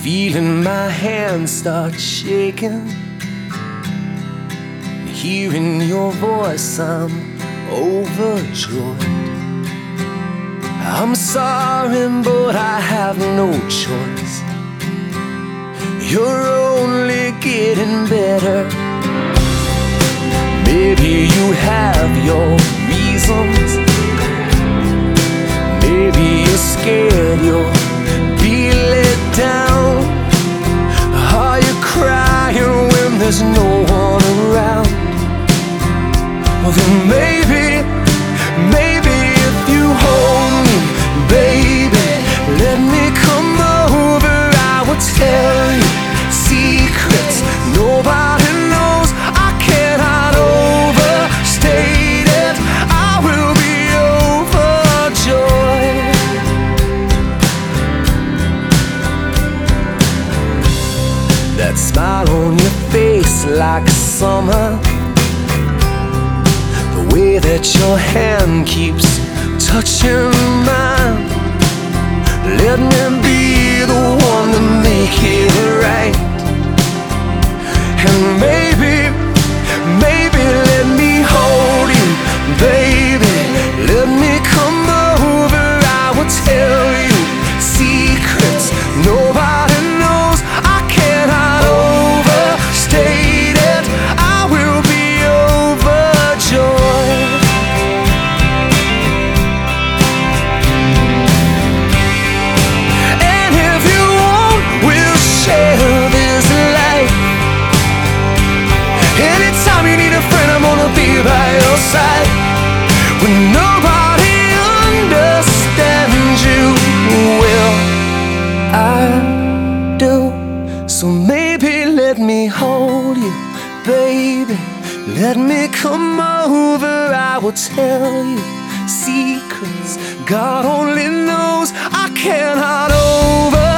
Feeling my hands start shaking, hearing your voice, I'm overjoyed. I'm sorry, but I have no choice. You're only getting better. Maybe you have your reasons. Maybe you're scared you'll be let down. Are you crying when there's no one around? Well then maybe if you hold me, baby, let me come over. I will tell you secrets nobody knows. I cannot overstate it. I will be overjoyed. That smile on your face like summer, the way that your hand keeps touching mine. Let me be the one to make it right. And maybe let me hold you, baby. Let me come over. I will tell you secrets nobody knows. I cannot overstate it. I will be overjoyed. And if you want, we'll share this life. Anytime you need a friend, I'm gonna be by your side. When nobody understands you, well, I do. So maybe let me hold you, baby. Let me come over. I will tell you secrets God only knows. I cannot over